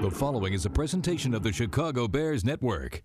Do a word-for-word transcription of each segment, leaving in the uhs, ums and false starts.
The following is a presentation of the Chicago Bears Network.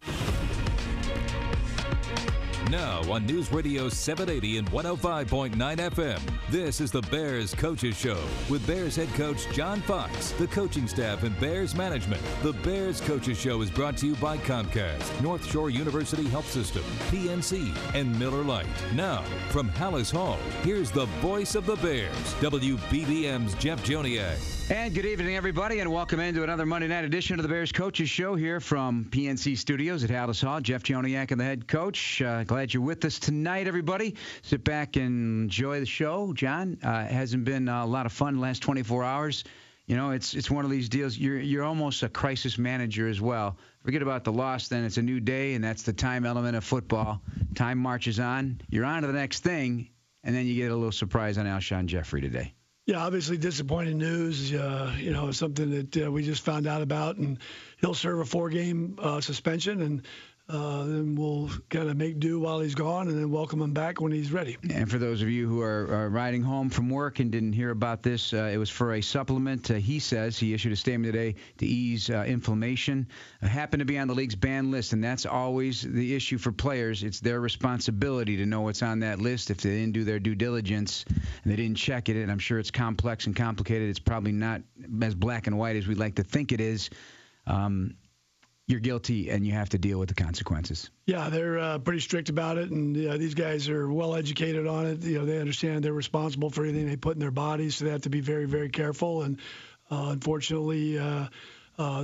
Now on News Radio seven eighty and one oh five point nine F M, this is the Bears Coaches Show with Bears head coach John Fox, the coaching staff, and Bears management. The Bears Coaches Show is brought to you by Comcast, North Shore University Health System, P N C, and Miller Lite. Now, from Hallis Hall, here's the voice of the Bears, W B B M's Jeff Joniak. And good evening, everybody, and welcome into another Monday night edition of the Bears Coaches Show here from P N C Studios at Hallis Hall. Jeff Joniak and the head coach. Uh, glad you're with us tonight, everybody. Sit back and enjoy the show. John, uh, it hasn't been a lot of fun the last twenty-four hours. You know, it's it's one of these deals. You're you're almost a crisis manager as well. Forget about the loss, then it's a new day, and that's the time element of football. Time marches on. You're on to the next thing, and then you get a little surprise on Alshon Jeffrey today. Yeah, obviously disappointing news. Uh, you know, something that uh, we just found out about, and he'll serve a four-game uh, suspension, and uh, then we'll kind of make do while he's gone, and then welcome him back when he's ready. And for those of you who are, are riding home from work and didn't hear about this, uh, it was for a supplement. Uh, he says he issued a statement today to ease uh, inflammation. Uh, happened to be on the league's ban list, and that's always the issue for players. It's their responsibility to know what's on that list. If they didn't do their due diligence and they didn't check it, and I'm sure it's complex and complicated, it's probably not as black and white as we'd like to think it is. Um, You're guilty, and you have to deal with the consequences. Yeah, they're uh, pretty strict about it, and uh, these guys are well educated on it. You know, they understand they're responsible for anything they put in their bodies, so they have to be very, very careful. And uh, unfortunately, uh, uh,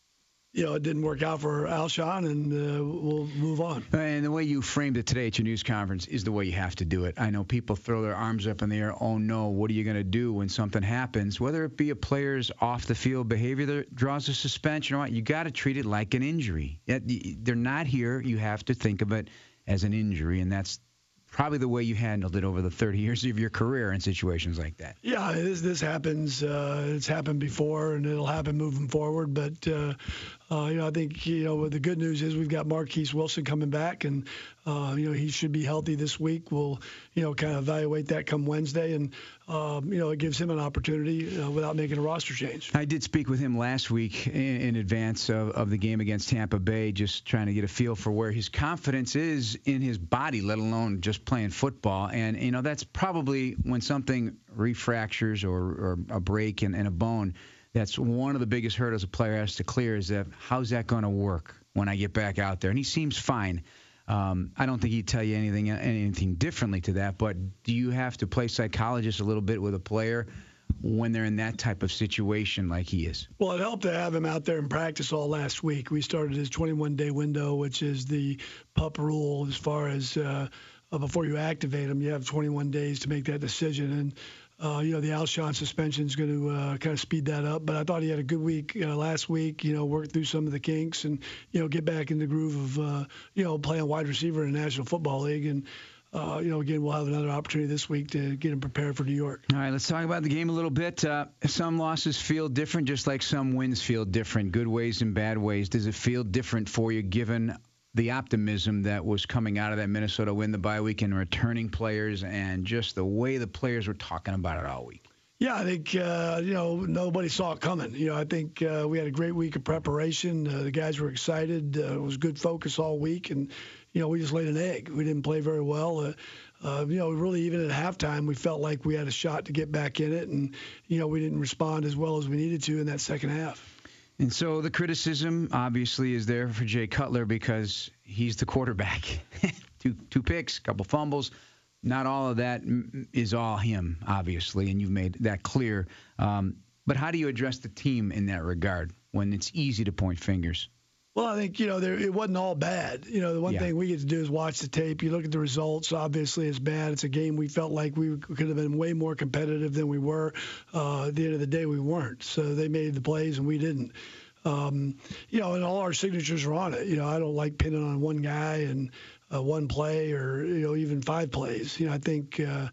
you know, it didn't work out for Alshon, and uh, we'll move on. And the way you framed it today at your news conference is the way you have to do it. I know people throw their arms up in the air. Oh, no, what are you going to do when something happens? Whether it be a player's off-the-field behavior that draws a suspension or what, you got to treat it like an injury. They're not here. You have to think of it as an injury, and that's probably the way you handled it over the thirty years of your career in situations like that. Yeah, this, this happens. Uh, it's happened before, and it'll happen moving forward. But, uh, uh, you know, I think, you know, the good news is we've got Marquise Wilson coming back, and, uh, you know, he should be healthy this week. We'll, you know, kind of evaluate that come Wednesday, and, um, you know, it gives him an opportunity uh, without making a roster change. I did speak with him last week in, in advance of, of the game against Tampa Bay, just trying to get a feel for where his confidence is in his body, let alone just playing football. And, you know, that's probably when something refractures or, or a break in, in a bone, that's one of the biggest hurdles a player has to clear is that how's that going to work when I get back out there? And he seems fine. Um, I don't think he'd tell you anything anything differently to that, but do you have to play psychologist a little bit with a player when they're in that type of situation like he is? Well, it helped to have him out there in practice all last week. We started his twenty-one day window, which is the PUP rule as far as uh, uh, before you activate him, you have twenty-one days to make that decision. And Uh, you know, the Alshon suspension is going to uh, kind of speed that up. But I thought he had a good week uh, last week, you know, work through some of the kinks and, you know, get back in the groove of, uh, you know, playing wide receiver in the National Football League. And, uh, you know, again, we'll have another opportunity this week to get him prepared for New York. All right, let's talk about the game a little bit. Uh, some losses feel different, just like some wins feel different, good ways and bad ways. Does it feel different for you given the optimism that was coming out of that Minnesota win, the bye week, and returning players, and just the way the players were talking about it all week? Yeah, I think, uh, you know, nobody saw it coming. You know, I think uh, we had a great week of preparation. Uh, the guys were excited. Uh, it was good focus all week. And, you know, we just laid an egg. We didn't play very well. Uh, uh, you know, really even at halftime, we felt like we had a shot to get back in it. And, you know, we didn't respond as well as we needed to in that second half. And so the criticism, obviously, is there for Jay Cutler because he's the quarterback. two two picks, couple fumbles. Not all of that is all him, obviously, and you've made that clear. Um, but how do you address the team in that regard when it's easy to point fingers? Well, I think, you know, there, it wasn't all bad. You know, the one yeah. thing we get to do is watch the tape. You look at the results. Obviously, it's bad. It's a game we felt like we could have been way more competitive than we were. Uh, at the end of the day, we weren't. So they made the plays, and we didn't. Um, you know, and all our signatures are on it. You know, I don't like pinning on one guy and uh, one play or, you know, even five plays. You know, I think, uh,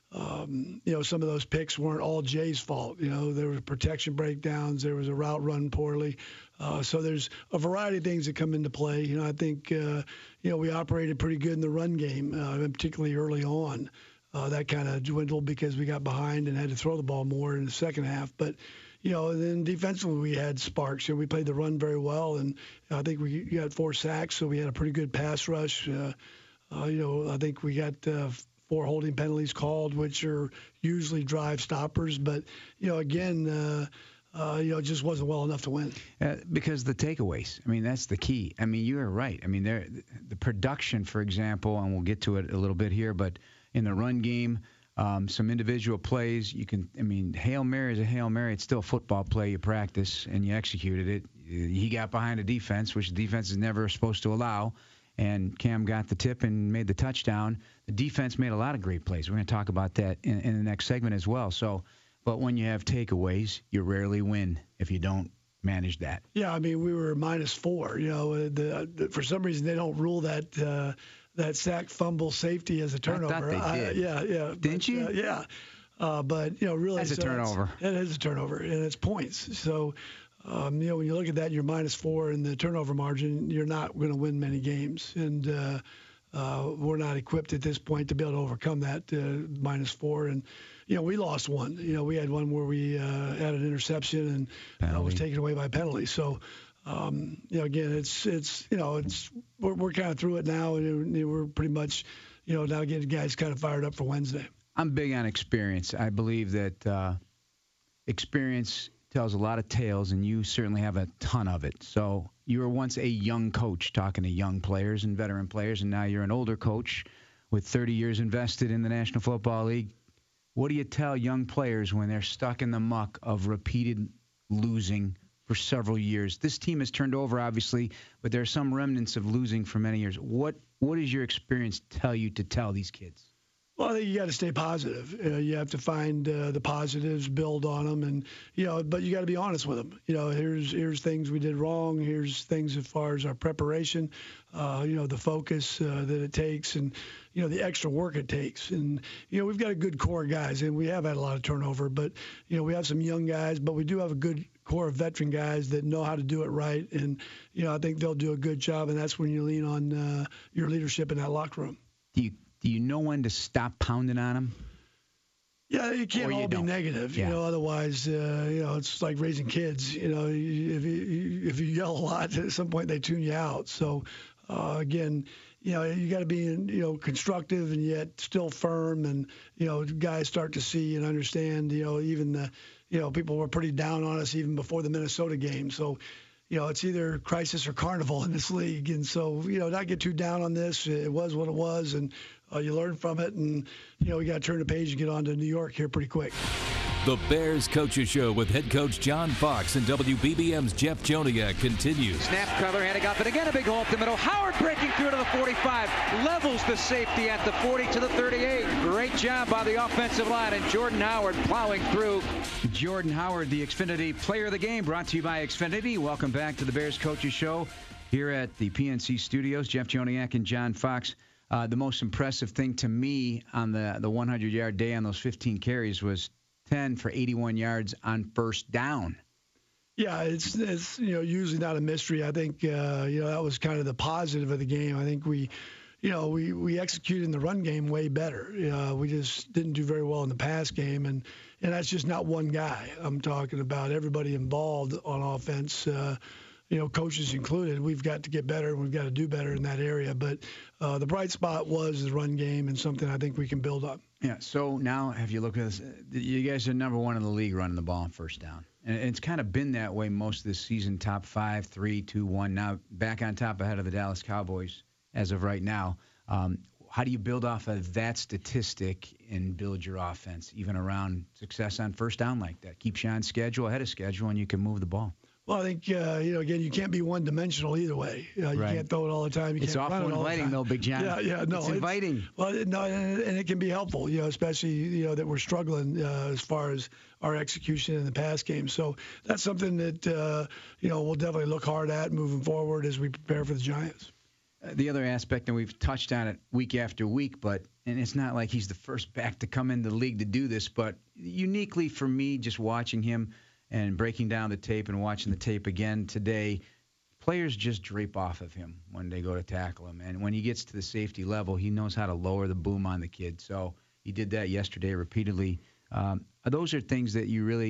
um, you know, some of those picks weren't all Jay's fault. You know, there were protection breakdowns. There was a route run poorly. Uh, so there's a variety of things that come into play. You know, I think, uh, you know, we operated pretty good in the run game, uh, particularly early on. Uh, that kind of dwindled because we got behind and had to throw the ball more in the second half. But, you know, and then defensively we had sparks. You know, we played the run very well, and I think we got four sacks, so we had a pretty good pass rush. Uh, uh, you know, I think we got uh, four holding penalties called, which are usually drive stoppers. But, you know, again, uh, uh, you know, it just wasn't well enough to win. Uh, because the takeaways, I mean, that's the key. I mean, you are right. I mean, there, the production, for example, and we'll get to it a little bit here, but in the run game, um, some individual plays, you can, I mean, Hail Mary is a Hail Mary. It's still a football play. You practice and you executed it. He got behind a defense, which the defense is never supposed to allow. And Cam got the tip and made the touchdown. The defense made a lot of great plays. We're going to talk about that in, in the next segment as well. So, but when you have takeaways, you rarely win if you don't manage that. Yeah, I mean, we were minus four. You know, the, the, for some reason they don't rule that uh, that sack, fumble, safety as a turnover. I thought they did. I, yeah, yeah. Didn't but, you? Uh, yeah. Uh, but, you know, really. That's a so turnover. It is a turnover, and it's points. So, Um, you know, when you look at that, you're minus four in the turnover margin, you're not going to win many games. And uh, uh, we're not equipped at this point to be able to overcome that uh, minus four. And, you know, we lost one. You know, we had one where we uh, had an interception and uh, was taken away by penalty. So, um, you know, again, it's, it's you know, it's we're, we're kind of through it now. And we're pretty much, you know, now getting guys kind of fired up for Wednesday. I'm big on experience. I believe that uh, experience – tells a lot of tales, and you certainly have a ton of it. So you were once a young coach talking to young players and veteran players, and now you're an older coach with thirty years invested in the National Football League. What do you tell young players when they're stuck in the muck of repeated losing for several years? This team has turned over, obviously, but there are some remnants of losing for many years. What What does your experience tell you to tell these kids? Well, I think you got to stay positive. Uh, you have to find uh, the positives, build on them, and you know. But you got to be honest with them. You know, here's here's things we did wrong. Here's things as far as our preparation. Uh, you know, the focus uh, that it takes, and you know the extra work it takes. And you know, we've got a good core of guys, and we have had a lot of turnover. But you know, we have some young guys, but we do have a good core of veteran guys that know how to do it right. And you know, I think they'll do a good job. And that's when you lean on uh, your leadership in that locker room. Do you Do you know when to stop pounding on them? Yeah, it can't Or you all be don't. negative, Yeah. you know. Otherwise, uh, you know, it's like raising kids. You know, you- if you if you yell a lot, at some point they tune you out. So, uh, again, you know, you got to be, you know, constructive and yet still firm. And you know, guys start to see and understand. You know, even the, you know, people were pretty down on us even before the Minnesota game. So. You know, it's either crisis or carnival in this league. And so, you know, not get too down on this. It was what it was, and uh, you learn from it. And, you know, we got to turn the page and get on to New York here pretty quick. The Bears Coaches Show with head coach John Fox and W B B M's Jeff Joniak continues. Snap, cover, handing off, and again a big hole up the middle. Howard breaking through to the forty-five, levels the safety at the forty to the thirty-eight. Great job by the offensive line, and Jordan Howard plowing through. Jordan Howard, the Xfinity Player of the Game, brought to you by Xfinity. Welcome back to the Bears Coaches Show here at the P N C Studios. Jeff Joniak and John Fox. Uh, the most impressive thing to me on the the hundred-yard day on those fifteen carries was ten for eighty-one yards on first down. Yeah, it's it's you know usually not a mystery. I think uh, you know that was kind of the positive of the game. I think we, you know, we we executed in the run game way better. Uh, we just didn't do very well in the pass game, and and that's just not one guy. I'm talking about everybody involved on offense. Uh, you know, coaches included. We've got to get better, and we've got to do better in that area. But uh, the bright spot was the run game, and something I think we can build up. Yeah, so now have you looked at this? You guys are number one in the league running the ball on first down. And it's kind of been that way most of this season, top five, three, two, one. Now back on top ahead of the Dallas Cowboys as of right now. Um, how do you build off of that statistic and build your offense, even around success on first down like that? Keep you on schedule, ahead of schedule, and you can move the ball. Well, I think, uh, you know, again, you can't be one-dimensional either way. Uh, you Right. can't throw it all the time. You It's can't run awful it all the inviting, time. though, Big John. Yeah, yeah, no. It's inviting. Well, no, and, and it can be helpful, you know, especially, you know, that we're struggling uh, as far as our execution in the pass game. So that's something that, uh, you know, we'll definitely look hard at moving forward as we prepare for the Giants. Uh, the other aspect, and we've touched on it week after week, but and it's not like he's the first back to come into the league to do this, but uniquely for me, just watching him and breaking down the tape and watching the tape again today, players just drape off of him when they go to tackle him. And when he gets to the safety level, he knows how to lower the boom on the kid. So he did that yesterday repeatedly. Um, those are things that you really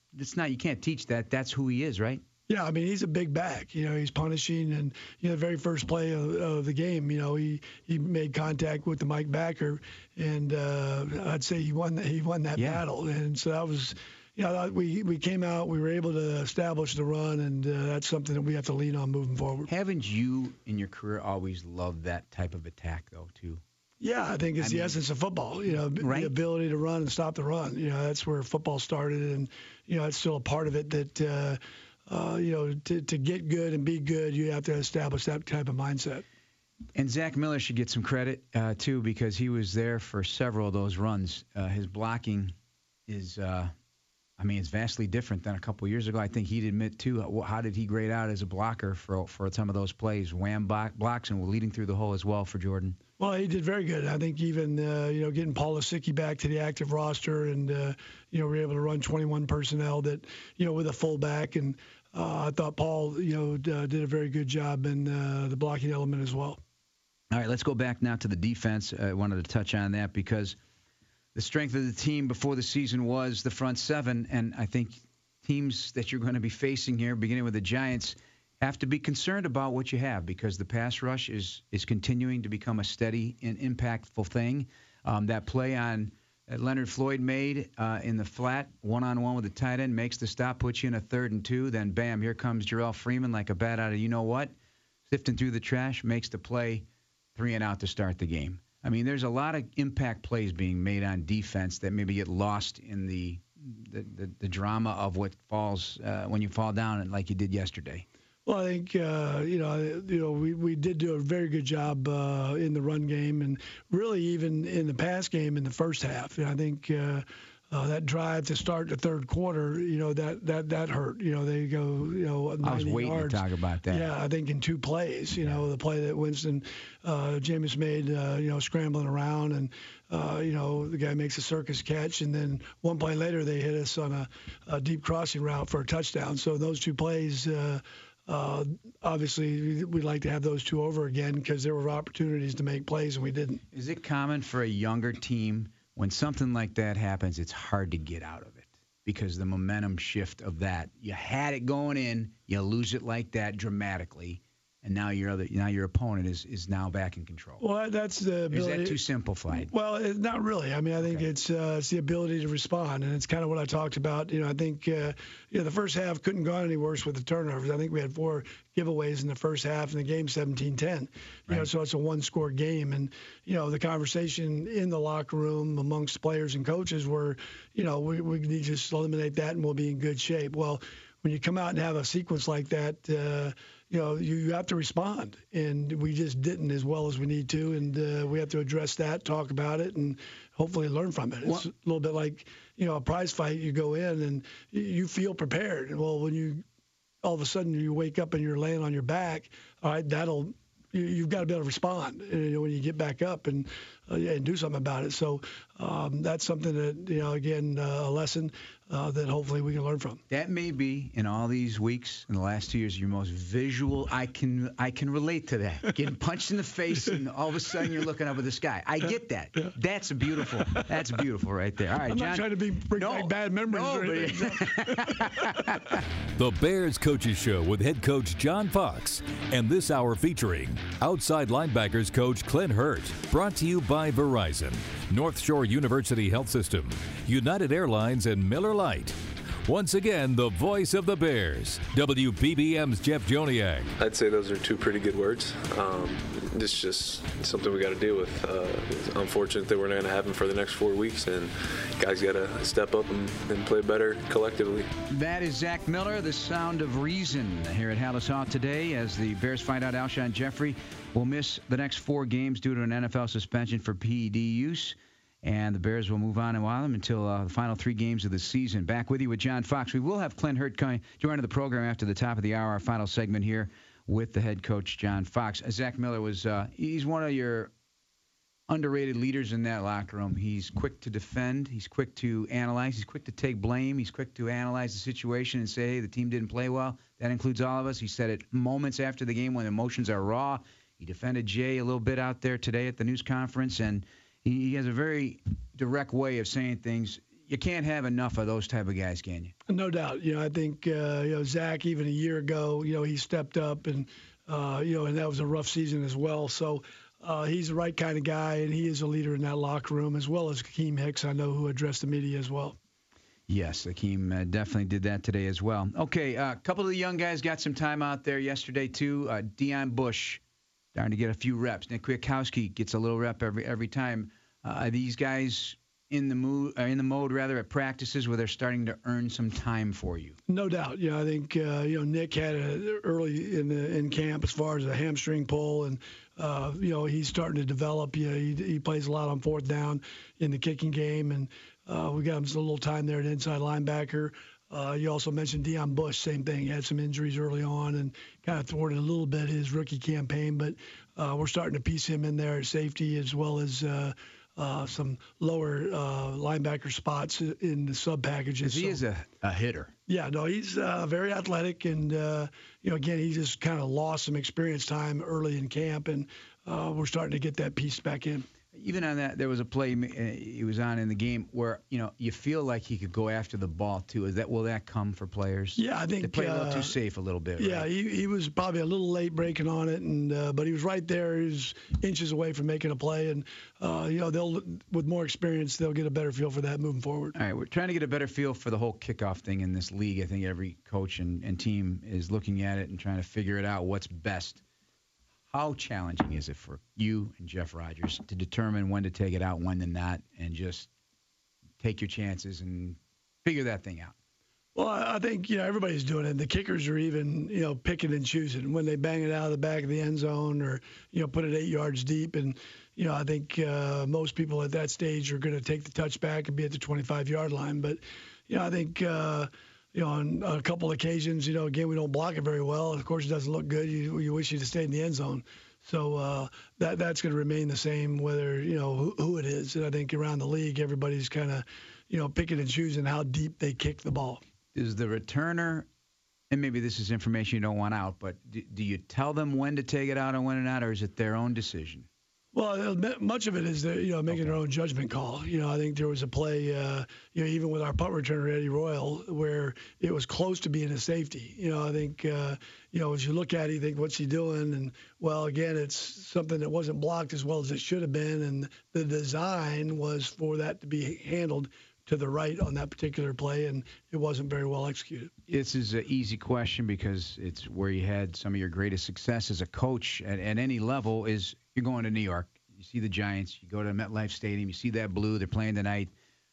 it's not, you can't teach that. That's who he is, right? Yeah, I mean, he's a big back. You know, he's punishing, and you know, the very first play of, of the game, you know, he, he made contact with the Mike backer, and uh, I'd say he won. He won that yeah. battle, and so that was, you know, we we came out, we were able to establish the run, and uh, that's something that we have to lean on moving forward. Haven't you in your career always loved that type of attack, though, too? Yeah, I think it's I the mean, essence of football. You know, right? The ability to run and stop the run. You know, that's where football started, and you know, it's still a part of it that. Uh, Uh, you know, to, to get good and be good, you have to establish that type of mindset. And Zach Miller should get some credit, uh, too, because he was there for several of those runs. Uh, his blocking is, uh, I mean, it's vastly different than a couple of years ago. I think he'd admit, too, how did he grade out as a blocker for for some of those plays? Wham block, blocks and leading through the hole as well for Jordan. Well, he did very good. I think even, uh, you know, getting Paul Lysicki back to the active roster and, uh, you know, we were able to run twenty-one personnel that, you know, with a fullback. And uh, I thought Paul, you know, d- did a very good job in uh, the blocking element as well. All right, let's go back now to the defense. I wanted to touch on that because the strength of the team before the season was the front seven. And I think teams that you're going to be facing here, beginning with the Giants, have to be concerned about what you have because the pass rush is is continuing to become a steady and impactful thing. Um, that play on that Leonard Floyd made uh, in the flat, one-on-one with the tight end, makes the stop, puts you in a third and two. Then, bam, here comes Jarrell Freeman like a bat out of you-know-what, sifting through the trash, makes the play, three and out to start the game. I mean, there's a lot of impact plays being made on defense that maybe get lost in the the, the, the drama of what falls uh, when you fall down like you did yesterday. Well, I think uh, you know, you know, we, we did do a very good job uh, in the run game, and really even in the pass game in the first half. And I think uh, uh, that drive to start the third quarter, you know, that that that hurt. You know, they go, you know, ninety I was waiting yards. to talk about that. Yeah, I think in two plays. You know, the play that Winston uh, Jameis made, uh, you know, scrambling around, and uh, you know, the guy makes a circus catch, and then one play later they hit us on a, a deep crossing route for a touchdown. So those two plays. Uh, Uh, obviously, we'd like to have those two over again because there were opportunities to make plays and we didn't. Is it common for a younger team when something like that happens, it's hard to get out of it because the momentum shift of that? You had it going in, you lose it like that dramatically, and now your other now your opponent is is now back in control. Well, that's the ability. Is that too simplified? Well, it's not really. I mean, I think okay. it's uh, it's the ability to respond, and it's kind of what I talked about. You know, I think uh, you know the first half couldn't go any worse with the turnovers. I think we had four giveaways in the first half, and the game seventeen ten. You right. know, so it's a one-score game, and you know the conversation in the locker room amongst players and coaches were, you know, we we need to just eliminate that, and we'll be in good shape. Well, when you come out and have a sequence like that. Uh, You know, you, you have to respond, and we just didn't as well as we need to, and uh, we have to address that, talk about it, and hopefully learn from it. It's well, a little bit like, you know, a prize fight. You go in and you feel prepared. Well, when you all of a sudden you wake up and you're laying on your back, all right, that'll you, you've got to be able to respond you know, when you get back up and uh, and do something about it. So um, that's something that, you know, again, uh, a lesson uh, that hopefully we can learn from. That may be, in all these weeks, in the last two years, your most visual. I can I can relate to that. Getting punched in the face and all of a sudden you're looking up at the sky. I get that. Yeah. That's a beautiful. That's beautiful right there. All right, I'm John. not trying to be bring no, back bad memories no, or anything. The Bears Coaches Show with head coach John Fox. And this hour featuring outside linebackers coach Clint Hurt. Brought to you by Verizon, North Shore University Health System, United Airlines, and Miller Lite. Once again, the voice of the Bears, W B B M's Jeff Joniak. I'd say those are two pretty good words. Um, this is just something we got to deal with. Uh, it's unfortunate that we're not going to have them for the next four weeks, and guys got to step up and, and play better collectively. That is Zach Miller, the sound of reason here at Halas Hall today as the Bears find out Alshon Jeffrey will miss the next four games due to an N F L suspension for P E D use. And the Bears will move on and while them until uh, the final three games of the season. Back with you with John Fox. We will have Clint Hurt coming, joining the program after the top of the hour, our final segment here with the head coach, John Fox. Uh, Zach Miller was uh, he's one of your underrated leaders in that locker room. He's quick to defend. He's quick to analyze. He's quick to take blame. He's quick to analyze the situation and say, hey, the team didn't play well. That includes all of us. He said it moments after the game when emotions are raw. He defended Jay a little bit out there today at the news conference, and he has a very direct way of saying things. you can't have enough of those type of guys, can you? No doubt. You know, I think uh, you know Zach even a year ago, you know, he stepped up and uh, you know, and that was a rough season as well. So uh, he's the right kind of guy, and he is a leader in that locker room, as well as Akeem Hicks, I know, who addressed the media as well. Yes, Akeem uh, definitely did that today as well. Okay, a uh, couple of the young guys got some time out there yesterday too. Uh, Deion Bush, starting to get a few reps. Nick Kwiatkowski gets a little rep every every time. Uh, are these guys in the mood, uh, in the mode rather, at practices where they're starting to earn some time for you? No doubt. You know, I think uh, you know Nick had a early in the in camp as far as a hamstring pull, and uh, you know he's starting to develop. You know, he, he plays a lot on fourth down in the kicking game, and uh, we got him a little time there at inside linebacker. Uh, you also mentioned Deion Bush, same thing. He had some injuries early on and kind of thwarted a little bit his rookie campaign, but uh, we're starting to piece him in there at safety as well as uh, uh, some lower uh, linebacker spots in the sub packages. He so, is a, a hitter. Yeah, no, he's uh, very athletic, and uh, you know, again, he just kind of lost some experience time early in camp, and uh, we're starting to get that piece back in. Even on that, there was a play he was on in the game where, you know, you feel like he could go after the ball too. Is that will that come for players? Yeah, I think they play a little uh, too safe a little bit. Yeah, right? he he was probably a little late breaking on it, and uh, but he was right there. He was inches away from making a play, and uh, you know, they'll with more experience, they'll get a better feel for that moving forward. All right, we're trying to get a better feel for the whole kickoff thing in this league. I think every coach and, and team is looking at it and trying to figure it out what's best. How challenging is it for you and Jeff Rogers to determine when to take it out, when to not, and just take your chances and figure that thing out? Well, I think, you know, everybody's doing it. The kickers are even, you know, picking and choosing when they bang it out of the back of the end zone or, you know, put it eight yards deep. And, you know, I think uh, most people at that stage are going to take the touchback and be at the twenty-five-yard line. But, you know, I think uh, – you know, on a couple occasions, you know, again, we don't block it very well. Of course, it doesn't look good. You, you wish you'd have stayed in the end zone. So uh, that that's going to remain the same whether, you know, who, who it is. And I think around the league, everybody's kind of, you know, picking and choosing how deep they kick the ball. Is the returner, and maybe this is information you don't want out, but do, do you tell them when to take it out and when to not, or is it their own decision? Well, much of it is, the, you know, making okay. their own judgment call. You know, I think there was a play, uh, you know, even with our punt returner, Eddie Royal, where it was close to being a safety. You know, I think, uh, you know, as you look at it, you think, what's he doing? And, well, again, it's something that wasn't blocked as well as it should have been. And the design was for that to be handled to the right on that particular play, and it wasn't very well executed. This is an easy question because it's where you had some of your greatest success as a coach at, at any level is you're going to New York. You see the Giants. You go to MetLife Stadium. You see that blue. They're playing tonight.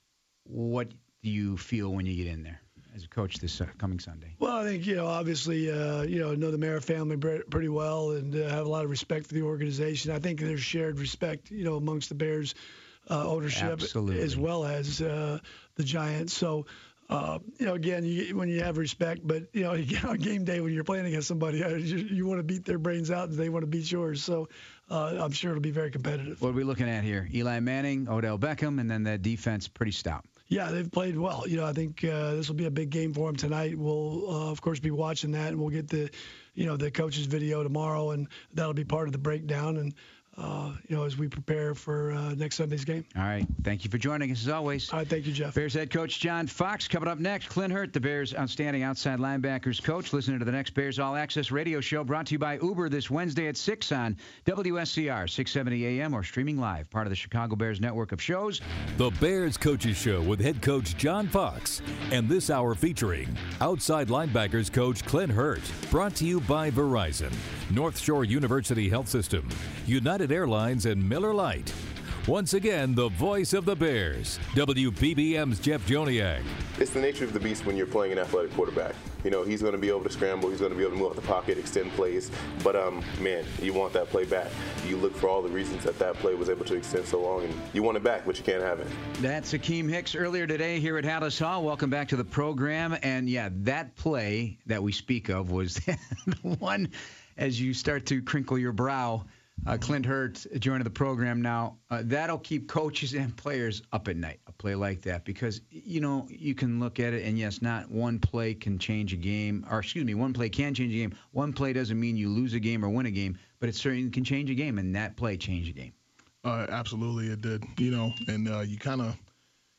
What do you feel when you get in there as a coach this uh, coming Sunday? Well, I think, you know, obviously, uh, you know, know the Mara family pretty well and uh, have a lot of respect for the organization. I think there's shared respect, you know, amongst the Bears uh, ownership Absolutely. as well as uh, the Giants. So, uh, you know, again, you, when you have respect, but, you know, on game day when you're playing against somebody, you, you want to beat their brains out and they want to beat yours. So uh, I'm sure it'll be very competitive. What are we looking at here? Eli Manning, Odell Beckham, and then that defense pretty stout. Yeah, they've played well. You know, I think uh, this will be a big game for them tonight. We'll, uh, of course, be watching that, and we'll get the, you know, the coach's video tomorrow, and that'll be part of the breakdown. And Uh, you know, as we prepare for uh, next Sunday's game. All right. Thank you for joining us, as always. All right. Thank you, Jeff. Bears head coach John Fox. Coming up next, Clint Hurt, the Bears' outstanding outside linebackers coach. Listening to the next Bears All Access radio show brought to you by Uber this Wednesday at six on W S C R, six seventy A M or streaming live, part of the Chicago Bears network of shows. The Bears Coaches Show with head coach John Fox. And this hour featuring outside linebackers coach Clint Hurt. Brought to you by Verizon, North Shore University Health System, United Airlines, and Miller Lite. Once again, the voice of the Bears, W B B M's Jeff Joniak. It's the nature of the beast when you're playing an athletic quarterback. You know, he's going to be able to scramble. He's going to be able to move out the pocket, extend plays. But, um, man, you want that play back. You look for all the reasons that that play was able to extend so long, and you want it back, but you can't have it. That's Akeem Hicks earlier today here at Hallis Hall. Welcome back to the program. And, yeah, that play that we speak of was the one as you start to crinkle your brow. Uh, Clint Hurt joining the program now. Uh, that'll keep coaches and players up at night, a play like that, because, you know, you can look at it, and, yes, not one play can change a game. Or, excuse me, one play can change a game. One play doesn't mean you lose a game or win a game, but it certainly can change a game, and that play changed a game. Uh, absolutely, it did. You know, and uh, you kind of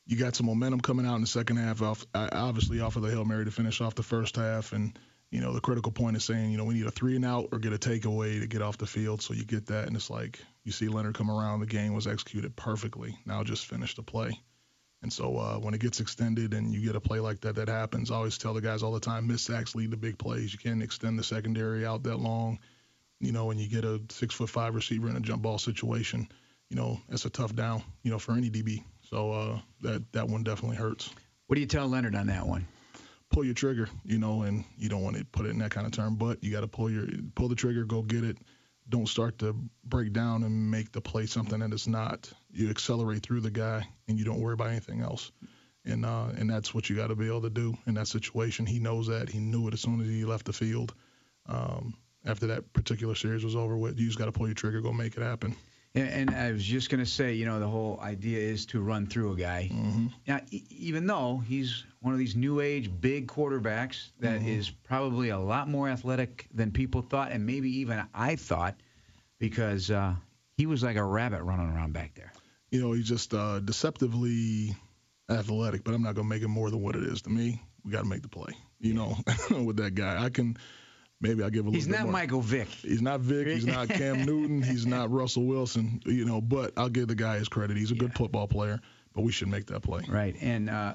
you got some momentum coming out in the second half, off, obviously off of the Hail Mary to finish off the first half. And, you know, the critical point is saying, you know, we need a three and out or get a takeaway to get off the field. So you get that, and it's like you see Leonard come around. The game was executed perfectly. Now just finish the play. And so uh, when it gets extended and you get a play like that, that happens. I always tell the guys all the time, miss sacks lead to big plays. You can't extend the secondary out that long. You know, when you get a six foot five receiver in a jump ball situation, you know, that's a tough down, you know, for any D B. So uh, that, that one definitely hurts. What do you tell Leonard on that one? Pull your trigger, you know, and you don't want to put it in that kind of term, but you got to pull your pull the trigger, go get it. Don't start to break down and make the play something that it's not. You accelerate through the guy, and you don't worry about anything else. And uh, and that's what you got to be able to do in that situation. He knows that. He knew it as soon as he left the field. Um, after that particular series was over with, you just got to pull your trigger, go make it happen. And, and I was just going to say, you know, the whole idea is to run through a guy. Mm-hmm. Now, e- even though he's one of these new age big quarterbacks that mm-hmm. is probably a lot more athletic than people thought, and maybe even I thought, because uh, he was like a rabbit running around back there. You know, he's just uh, deceptively athletic, but I'm not going to make it more than what it is. To me, we got to make the play, you know, with that guy. I can maybe I'll give a little he's bit not more. Michael Vick. He's not Vick. He's not Cam Newton. He's not Russell Wilson, you know, but I'll give the guy his credit. He's a yeah. good football player, but we should make that play. Right, and uh,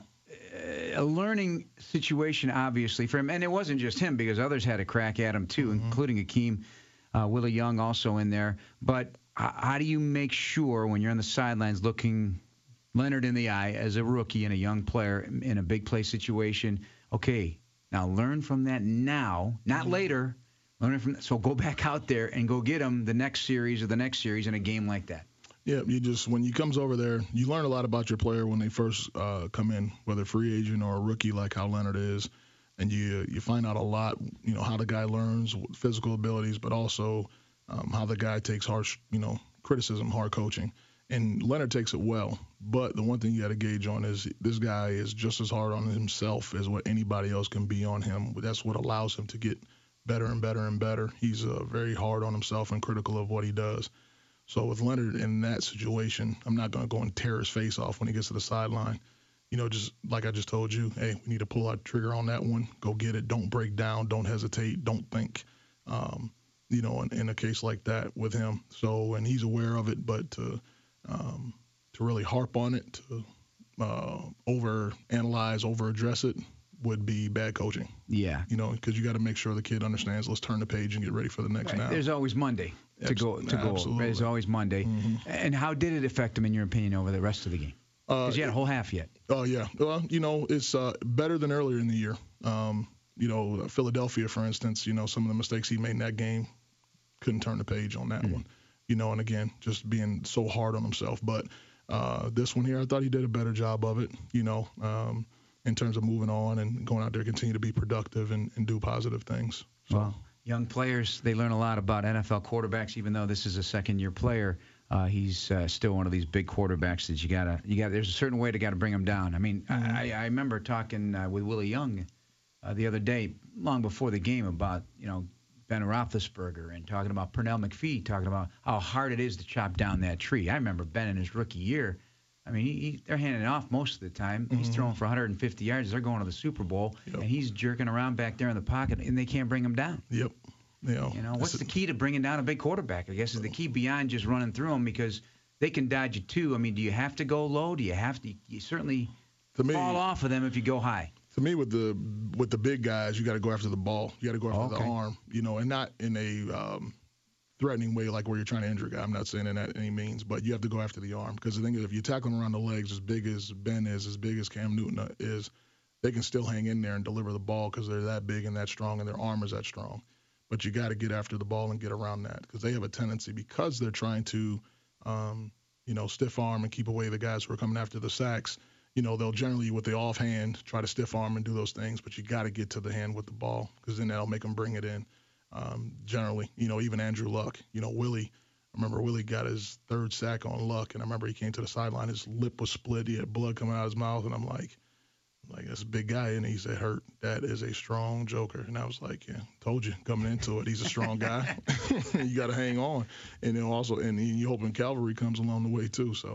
a learning situation, obviously, for him. And it wasn't just him, because others had a crack at him, too, mm-hmm. including Akeem uh, Willie Young also in there. But uh, how do you make sure when you're on the sidelines looking Leonard in the eye as a rookie and a young player in a big play situation, okay, now learn from that now, not mm-hmm. later. Learn from that. So go back out there and go get him the next series or the next series in a game like that. Yeah, you just when you comes over there, you learn a lot about your player when they first uh, come in, whether free agent or a rookie like how Leonard is, and you you find out a lot, you know, how the guy learns physical abilities, but also um, how the guy takes harsh, you know, criticism, hard coaching. And Leonard takes it well, but the one thing you got to gauge on is this guy is just as hard on himself as what anybody else can be on him. That's what allows him to get better and better and better. He's uh, very hard on himself and critical of what he does. So with Leonard in that situation, I'm not going to go and tear his face off when he gets to the sideline. You know, just like I just told you, hey, we need to pull out the trigger on that one. Go get it. Don't break down. Don't hesitate. Don't think, um, you know, in, in a case like that with him. So, and he's aware of it, but to, um, to really harp on it, to uh, over-analyze, over-address it, would be bad coaching. Yeah. You know, because you got to make sure the kid understands, let's turn the page and get ready for the next right. now. There's always Monday to Abs- go. To absolutely. go. There's always Monday. Mm-hmm. And how did it affect him, in your opinion, over the rest of the game? Because uh, you had a whole half yet. Oh, uh, yeah. Well, you know, it's uh, better than earlier in the year. Um, you know, Philadelphia, for instance, you know, some of the mistakes he made in that game, couldn't turn the page on that mm-hmm. one. You know, and again, just being so hard on himself. But uh, this one here, I thought he did a better job of it, you know, um, in terms of moving on and going out there, continue to be productive and, and do positive things. So. Well, young players, they learn a lot about N F L quarterbacks, even though this is a second-year player. Uh, he's uh, still one of these big quarterbacks that you gotta, you got. There's a certain way to gotta bring him down. I mean, mm-hmm. I, I remember talking uh, with Willie Young uh, the other day, long before the game, about you know Ben Roethlisberger and talking about Pernell McPhee, talking about how hard it is to chop down that tree. I remember Ben in his rookie year. I mean, he, he, they're handing it off most of the time. Mm-hmm. He's throwing for one hundred fifty yards. They're going to the Super Bowl, yep. and he's jerking around back there in the pocket, and they can't bring him down. Yep. You know, you know what's the key to bringing down a big quarterback? I guess is the key beyond just running through them, because they can dodge you too. I mean, do you have to go low? Do you have to? You certainly to me, fall off of them if you go high. To me, with the with the big guys, you got to go after the ball. You got to go after okay. the arm. You know, and not in a um, threatening way, like where you're trying to injure a guy. I'm not saying in that any means, but you have to go after the arm, because the thing is, if you tackle them around the legs, as big as Ben is, as big as Cam Newton is, they can still hang in there and deliver the ball because they're that big and that strong, and their arm is that strong. But you got to get after the ball and get around that, because they have a tendency, because they're trying to, um, you know, stiff arm and keep away the guys who are coming after the sacks. You know, they'll generally, with the offhand, try to stiff arm and do those things, but you got to get to the hand with the ball, because then that'll make them bring it in. Um, generally, you know, even Andrew Luck, you know, Willie, I remember Willie got his third sack on Luck, and I remember he came to the sideline, his lip was split, he had blood coming out of his mouth, and I'm like, like, that's a big guy, and he said, hurt. That is a strong joker. And I was like, yeah, told you coming into it, he's a strong guy. You got to hang on. And then also, and you're hoping cavalry comes along the way too. So,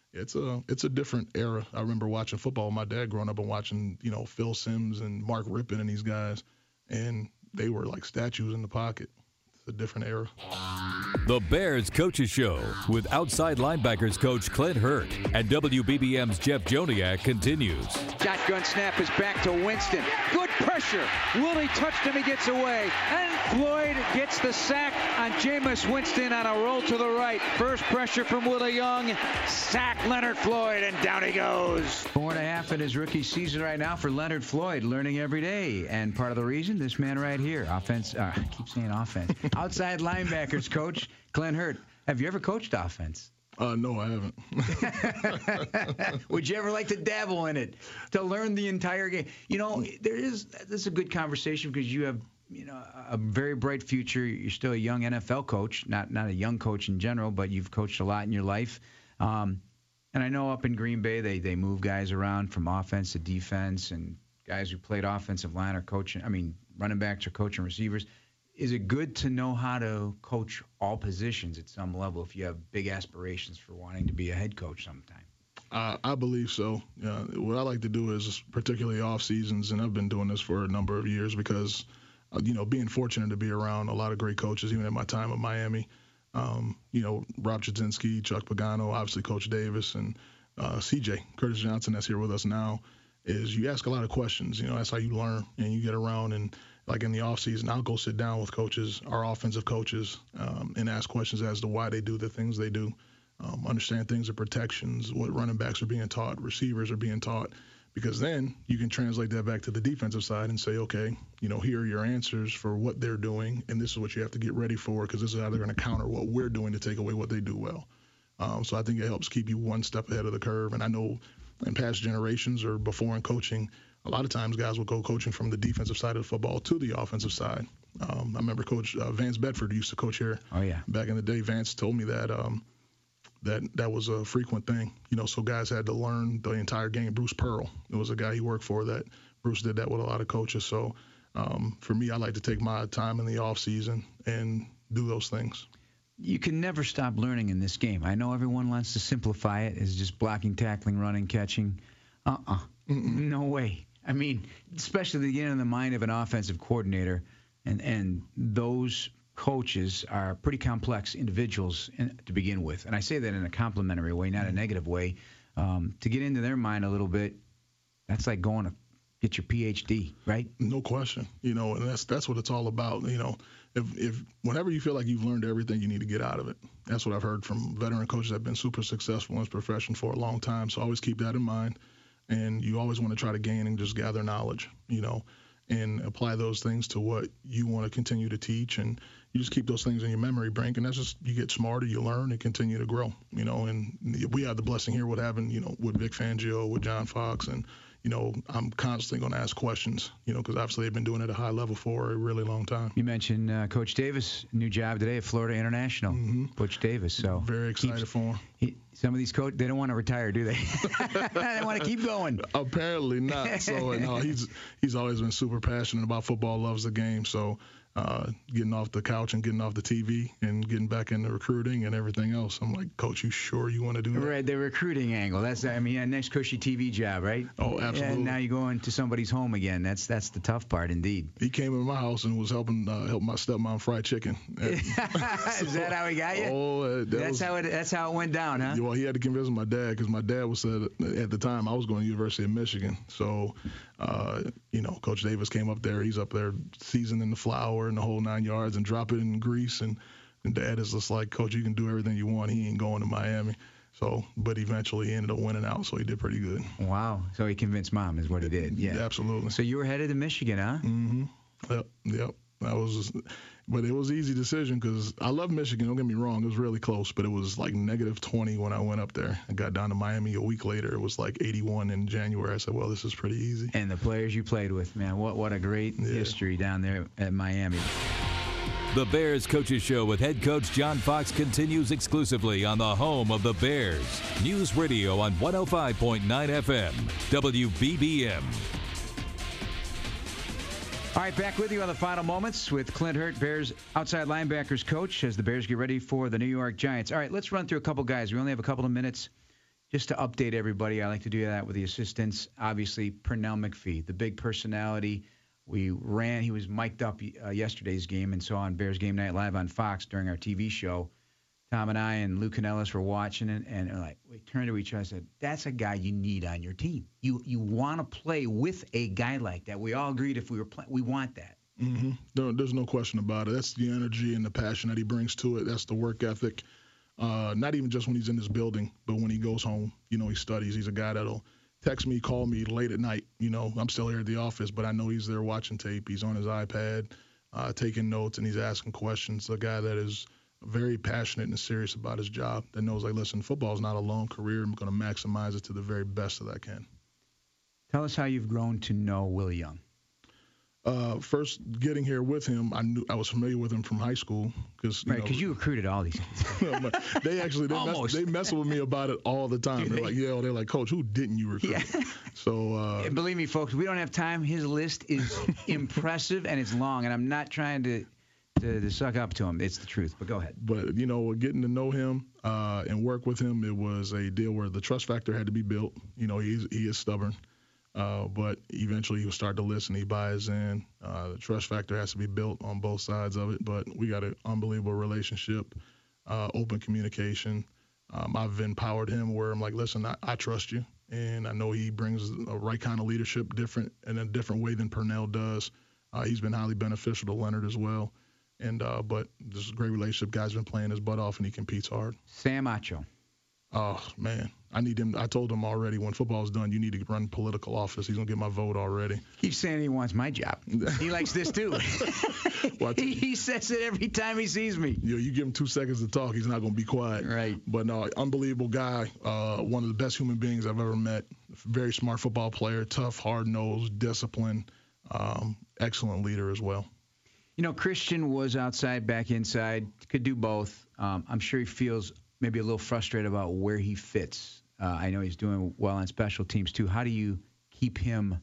It's a it's a different era. I remember watching football with my dad growing up and watching, you know, Phil Simms and Mark Rippon and these guys, and they were like statues in the pocket. It's a different era. The Bears Coaches Show with outside linebackers coach Clint Hurt and W B B M's Jeff Joniak continues. Shotgun snap is back to Winston. Good pressure. Willie touched him. He gets away. And Floyd gets the sack on Jameis Winston on a roll to the right. First pressure from Willie Young. Sack Leonard Floyd, and down he goes. Four and a half in his rookie season right now for Leonard Floyd, learning every day. And part of the reason, this man right here, offense, uh, I keep saying offense, outside linebackers coach Clint Hurt. Have you ever coached offense? Uh, no, I haven't. Would you ever like to dabble in it, to learn the entire game? You know, there is this is a good conversation because you have, you know, a very bright future. You're still a young N F L coach, not not a young coach in general, but you've coached a lot in your life. Um, and I know up in Green Bay, they they move guys around from offense to defense, and guys who played offensive line are coaching. I mean, running backs are coaching receivers. Is it good to know how to coach all positions at some level if you have big aspirations for wanting to be a head coach sometime? Uh, I believe so. Uh, what I like to do is, particularly off seasons, and I've been doing this for a number of years because, uh, you know, being fortunate to be around a lot of great coaches, even at my time in Miami. Um, you know, Rob Chudzinski, Chuck Pagano, obviously Coach Davis, and uh, C J, Curtis Johnson, that's here with us now, is you ask a lot of questions. You know, that's how you learn, and you get around. And like in the offseason, I'll go sit down with coaches, our offensive coaches, um, and ask questions as to why they do the things they do. Um, understand things of protections, what running backs are being taught, receivers are being taught, because then you can translate that back to the defensive side and say, okay, you know, here are your answers for what they're doing, and this is what you have to get ready for, because this is how they're going to counter what we're doing to take away what they do well. Um, so I think it helps keep you one step ahead of the curve. And I know in past generations or before in coaching, a lot of times guys will go coaching from the defensive side of the football to the offensive side. Um, I remember Coach uh, Vance Bedford used to coach here. Oh, yeah. Back in the day, Vance told me that um, that that was a frequent thing. You know, so guys had to learn the entire game. Bruce Pearl, it was a guy he worked for that. Bruce did that with a lot of coaches. So um, for me, I like to take my time in the off season and do those things. You can never stop learning in this game. I know everyone wants to simplify it as just blocking, tackling, running, catching. Uh-uh. Mm-mm. No way. I mean, especially to get in the mind of an offensive coordinator, and, and those coaches are pretty complex individuals in, to begin with. And I say that in a complimentary way, not a negative way. Um, to get into their mind a little bit, that's like going to get your P H D, right? No question. You know, and that's that's what it's all about. You know, if if whenever you feel like you've learned everything, you need to get out of it. That's what I've heard from veteran coaches that have been super successful in this profession for a long time. So always keep that in mind. And you always want to try to gain and just gather knowledge, you know, and apply those things to what you want to continue to teach. And you just keep those things in your memory bank. And that's just, you get smarter, you learn, and continue to grow, you know. And we had the blessing here with having, you know, with Vic Fangio, with John Fox, and, you know, I'm constantly going to ask questions, you know, because obviously they've been doing it at a high level for a really long time. You mentioned uh, Coach Davis, new job today at Florida International, mm-hmm. Butch Davis. So very excited keeps, for him. He, some of these coaches, they don't want to retire, do they? They want to keep going. Apparently not. So no, he's he's always been super passionate about football, loves the game. So uh, getting off the couch and getting off the T V and getting back into recruiting and everything else. I'm like, Coach, you sure you want to do that? Right, the recruiting angle. That's, I mean, a nice cushy T V job, right? Oh, absolutely. And now you go into somebody's home again. That's that's the tough part, indeed. He came into my house and was helping uh, help my stepmom fry chicken. Is that how he got you? Oh, uh, that that's was, how it. That's how it went down, huh? Well, he had to convince my dad because my dad was uh, at the time I was going to University of Michigan. So, uh, you know, Coach Davis came up there. He's up there seasoning the flour and the whole nine yards and drop it in grease. And, and Dad is just like, Coach, you can do everything you want. He ain't going to Miami. So, but eventually he ended up winning out, so he did pretty good. Wow. So he convinced Mom is what he did. Yeah, absolutely. So you were headed to Michigan, huh? Mm-hmm. Yep. Yep. That was, but it was an easy decision because I love Michigan. Don't get me wrong. It was really close, but it was like negative twenty when I went up there. I got down to Miami a week later. It was like eighty-one in January. I said, well, this is pretty easy. And the players you played with, man, what what a great yeah. history down there at Miami. The Bears Coaches Show with head coach John Fox continues exclusively on the home of the Bears. News Radio on one oh five point nine F M, W B B M. All right, back with you on the final moments with Clint Hurt, Bears outside linebackers coach, as the Bears get ready for the New York Giants. All right, let's run through a couple guys. We only have a couple of minutes. just to update everybody, I like to do that with the assistants. Obviously, Pernell McPhee, the big personality. We ran. He was mic'd up uh, yesterday's game, and so on Bears Game Night Live on Fox during our T V show. Tom and I and Luke Canellis were watching it, and like we turned to each other and said, "That's a guy you need on your team. You you want to play with a guy like that." We all agreed if we were playing, we want that. Mm-hmm. No, there's no question about it. That's the energy and the passion that he brings to it. That's the work ethic. Uh, not even just when he's in this building, but when he goes home. You know, he studies. He's a guy that'll text me, call me late at night. You know, I'm still here at the office, but I know he's there watching tape. He's on his iPad, uh, taking notes, and he's asking questions. A guy that is very passionate and serious about his job, that knows, like, listen, football is not a long career. I'm going to maximize it to the very best that I can. Tell us how you've grown to know Willie Young. Uh, first getting here with him, I knew I was familiar with him from high school because right, because you recruited all these kids. they actually they mess, they mess with me about it all the time. Do they're they? like, yeah, they're like, Coach, who didn't you recruit? Yeah. So uh, and believe me, folks, we don't have time. His list is impressive and it's long, and I'm not trying to, to to suck up to him. It's the truth. But go ahead. But you know, getting to know him uh, and work with him, it was a deal where the trust factor had to be built. You know, he's he is stubborn. Uh, but eventually he'll start to listen. He buys in. Uh, the trust factor has to be built on both sides of it. But we got an unbelievable relationship, uh, open communication. Um, I've empowered him where I'm like, listen, I, I trust you. And I know he brings a right kind of leadership different in a different way than Pernell does. Uh, he's been highly beneficial to Leonard as well. And uh, but this is a great relationship. Guy's been playing his butt off, and he competes hard. Sam Acho. Oh, man. I need him. I told him already when football's done, you need to run political office. He's going to get my vote already. Keeps saying he wants my job. He likes this, too. well, he, he says it every time he sees me. You know, you give him two seconds to talk, he's not going to be quiet. Right. But no, unbelievable guy. Uh, one of the best human beings I've ever met. Very smart football player, tough, hard-nosed, disciplined, um, excellent leader as well. You know, Christian was outside, back inside, could do both. Um, I'm sure he feels maybe a little frustrated about where he fits. Uh, I know he's doing well on special teams, too. How do you keep him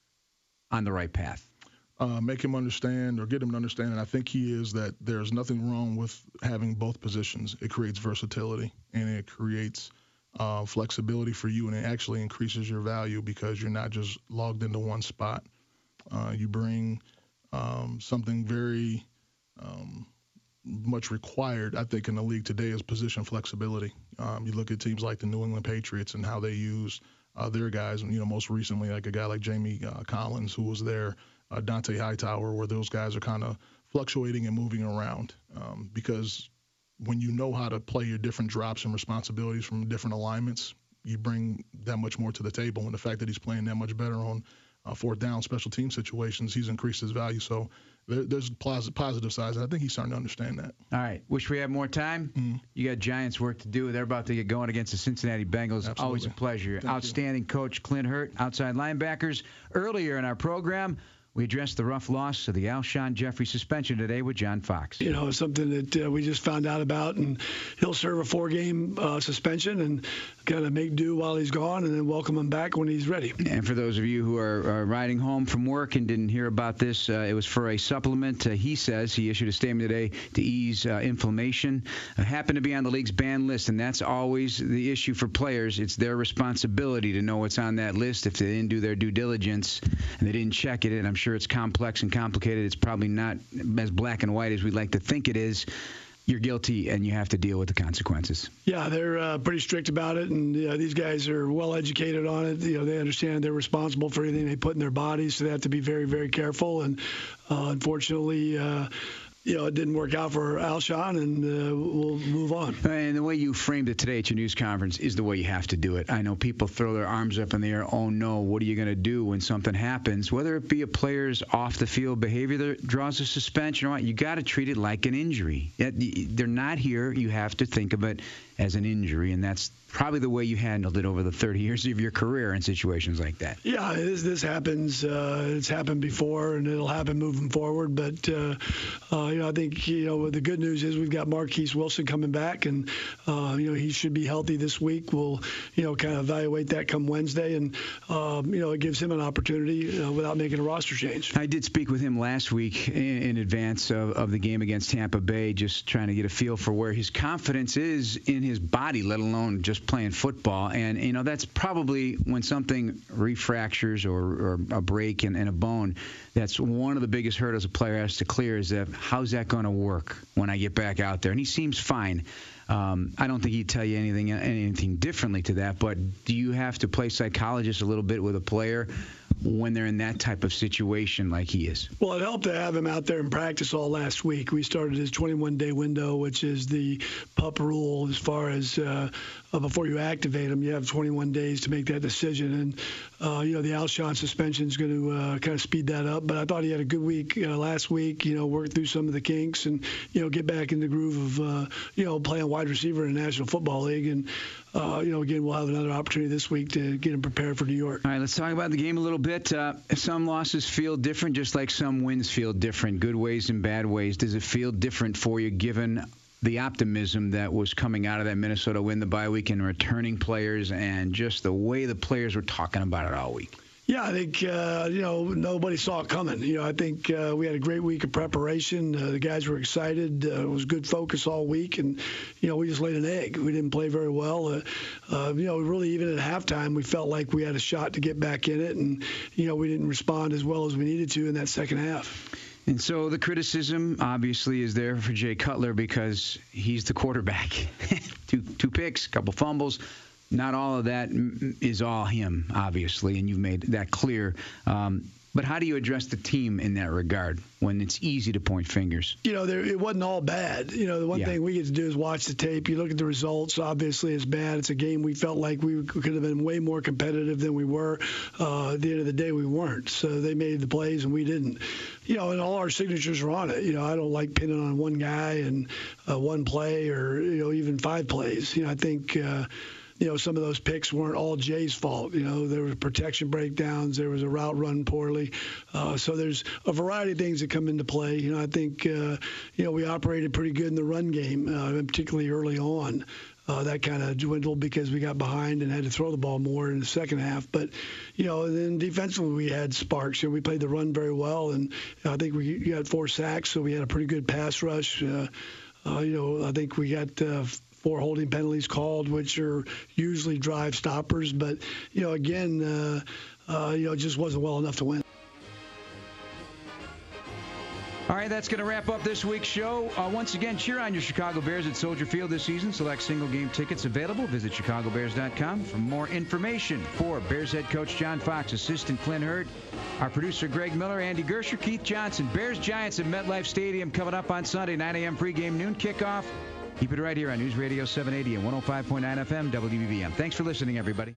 on the right path? Uh, make him understand or get him to understand, and I think he is, that there's nothing wrong with having both positions. It creates versatility, and it creates uh, flexibility for you, and it actually increases your value because you're not just logged into one spot. Uh, you bring um, something very um, – much required, I think, in the league today is position flexibility. Um, you look at teams like the New England Patriots and how they use uh, their guys. You know, most recently, like a guy like Jamie uh, Collins, who was there, uh, Dante Hightower, where those guys are kind of fluctuating and moving around. Um, because when you know how to play your different drops and responsibilities from different alignments, you bring that much more to the table. And the fact that he's playing that much better on uh, fourth down special team situations, he's increased his value. So there, there's positive, positive sides, and I think he's starting to understand that. All right. Wish we had more time. Mm-hmm. You got Giants work to do. They're about to get going against the Cincinnati Bengals. Absolutely. Always a pleasure. Thank Outstanding you. Coach Clint Hurt, outside linebackers. Earlier in our program, we addressed the rough loss of the Alshon Jeffrey suspension today with John Fox. You know, something that uh, we just found out about, and he'll serve a four-game uh, suspension and kind of make do while he's gone and then welcome him back when he's ready. And for those of you who are, are riding home from work and didn't hear about this, uh, it was for a supplement. Uh, he says he issued a statement today to ease uh, inflammation. Uh, happened to be on the league's banned list, and that's always the issue for players. It's their responsibility to know what's on that list. If they didn't do their due diligence and they didn't check it, and I'm sure it's complex and complicated. It's probably not as black and white as we'd like to think it is. You're guilty, and you have to deal with the consequences. Yeah, they're uh, pretty strict about it, and uh, these guys are well educated on it. You know, they understand they're responsible for anything they put in their bodies, so they have to be very, very careful. And uh, unfortunately, uh, you know, it didn't work out for Alshon, and uh, we'll move on. And the way you framed it today at your news conference is the way you have to do it. I know people throw their arms up in the air. Oh, no, what are you going to do when something happens? Whether it be a player's off-the-field behavior that draws a suspension or what, you got to treat it like an injury. They're not here. You have to think of it as an injury, and that's probably the way you handled it over the thirty years of your career in situations like that. Yeah, this, this happens. Uh, it's happened before, and it'll happen moving forward. But, uh, uh, you know, I think, you know, the good news is we've got Marquise Wilson coming back, and, uh, you know, he should be healthy this week. We'll, you know, kind of evaluate that come Wednesday, and, um, you know, it gives him an opportunity uh, without making a roster change. I did speak with him last week in, in advance of, of the game against Tampa Bay, just trying to get a feel for where his confidence is in his body, let alone just playing football. And, you know, that's probably when something refractures or, or a break in, in a bone, that's one of the biggest hurdles a player has to clear is that how's that going to work when I get back out there? And he seems fine. Um, I don't think he'd tell you anything anything differently to that, but do you have to play psychologist a little bit with a player when they're in that type of situation like he is? Well, it helped to have him out there in practice all last week. We started his twenty-one day window, which is the PUP rule as far as uh, uh, before you activate him, you have twenty-one days to make that decision. And, uh, you know, the Alshon suspension is going to uh, kind of speed that up. But I thought he had a good week uh, last week, you know, work through some of the kinks and, you know, get back in the groove of, uh, you know, playing wide receiver in the National Football League. And, uh, you know, again, we'll have another opportunity this week to get him prepared for New York. All right, let's talk about the game a little bit. Uh, some losses feel different, just like some wins feel different, good ways and bad ways. Does it feel different for you given the optimism that was coming out of that Minnesota win, the bye week, and returning players, and just the way the players were talking about it all week? Yeah, I think, uh, you know, nobody saw it coming. You know, I think uh, we had a great week of preparation. Uh, the guys were excited. Uh, it was good focus all week. And, you know, we just laid an egg. We didn't play very well. Uh, uh, you know, really even at halftime, we felt like we had a shot to get back in it. And, you know, we didn't respond as well as we needed to in that second half. And so the criticism, obviously, is there for Jay Cutler because he's the quarterback. two, two picks, a couple fumbles. Not all of that is all him, obviously, and you've made that clear. Um, but how do you address the team in that regard when it's easy to point fingers? You know, there, it wasn't all bad. You know, the one yeah. thing we get to do is watch the tape. You look at the results. Obviously, it's bad. It's a game we felt like we could have been way more competitive than we were. Uh, at the end of the day, we weren't. So they made the plays, and we didn't. You know, and all our signatures are on it. You know, I don't like pinning on one guy and uh, one play or, you know, even five plays. You know, I think uh, – you know, some of those picks weren't all Jay's fault. You know, there were protection breakdowns. There was a route run poorly. Uh, so there's a variety of things that come into play. You know, I think, uh, you know, we operated pretty good in the run game, uh, particularly early on. Uh, that kind of dwindled because we got behind and had to throw the ball more in the second half. But, you know, and then defensively we had sparks. You know, we played the run very well, and I think we got four sacks, so we had a pretty good pass rush. Uh, uh, you know, I think we got uh, – four holding penalties called, which are usually drive stoppers. But, you know, again, uh, uh, you know, it just wasn't well enough to win. All right, that's going to wrap up this week's show. Uh, once again, cheer on your Chicago Bears at Soldier Field this season. Select single-game tickets available. Visit chicago bears dot com for more information. For Bears head coach John Fox, assistant Clint Hurd, our producer Greg Miller, Andy Gersher, Keith Johnson. Bears Giants at MetLife Stadium coming up on Sunday, nine a.m. pregame, noon kickoff. Keep it right here on News Radio seven eighty and one oh five point nine F M W B B M. Thanks for listening, everybody.